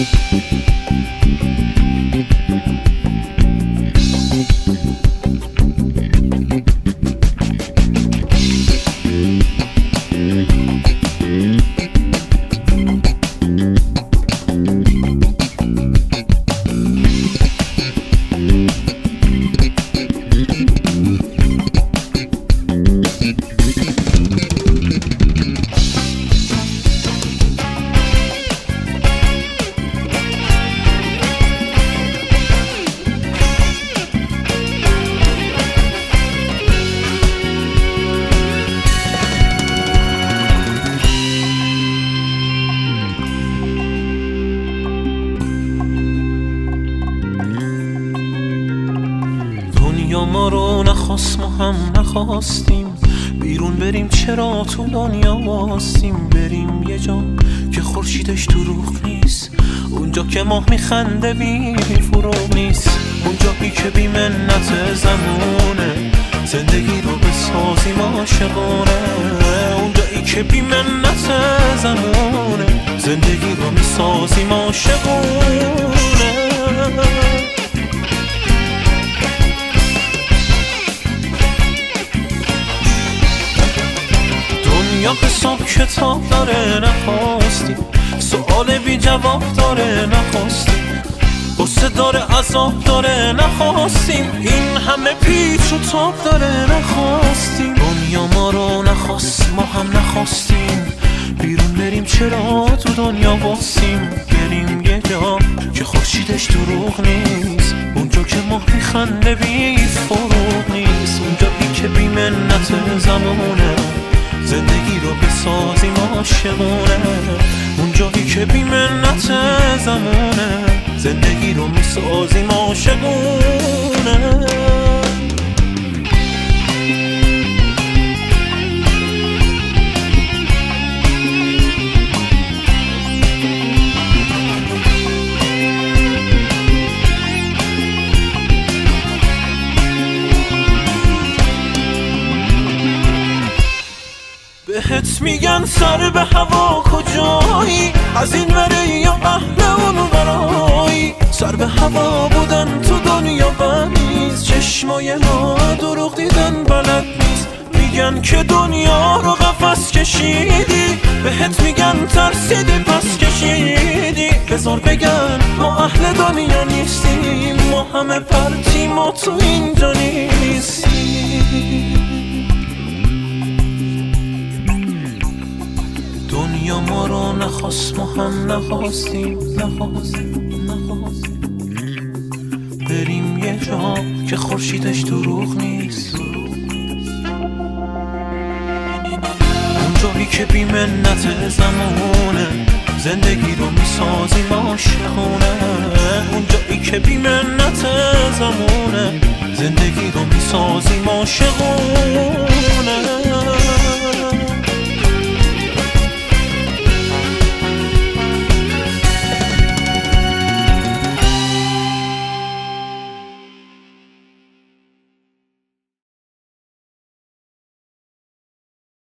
دنیا ما رو نخواست، ما هم نخواستیم بیرون بریم. چرا تو دنیا واستیم؟ بریم یه جا که خورشیدش دروغ نیست، اونجا که ماه میخنده بی فروغ نیست، اونجایی که بی منت زمونه زندگی رو بسازیم عاشقانه، اونجایی که بی منت زمونه زندگی رو میسازیم عاشقانه. دنیا حساب کتاب داره نخواستی، سؤال بی جواب داره نخواستی، قصه داره عذاب داره نخواستیم، این همه پیچ و تاب داره نخواستیم. دنیا ما رو نخواست، ما هم نخواستیم بیرون بریم. چرا تو دنیا واسیم؟ بریم یه جا که خورشیدش دروغ نیست، اونجا که ماه میخنده بی فروغ نیست، اونجایی که بی منت زمونه زندگی رو بسازیم عاشقونه، اونجایی که بی منت زمونه زندگی رو میسازیم عاشقونه. بهت میگن سر به هوا کجایی، از این وره یا اهل اون ورایی، سر به هوا بودن تو دنیا بنیز، چشمای ما دروغ دیدن بلد نیست، میگن که دنیا رو قفس کشیدی، بهت میگن ترسیدی پس کشیدی، بذار بگن ما اهل دنیا نیستیم، ما همه پرتیم ما تو اینجا نیستیم. دنیا ما رو نخواست، ما هم نخواستیم بریم یه جا که خورشیدش دروغ نیست، اونجایی که بی منت زمونه زندگی رو میسازیم عاشقونه، اونجایی که بی منت زمونه زندگی رو میسازیم عاشقونه.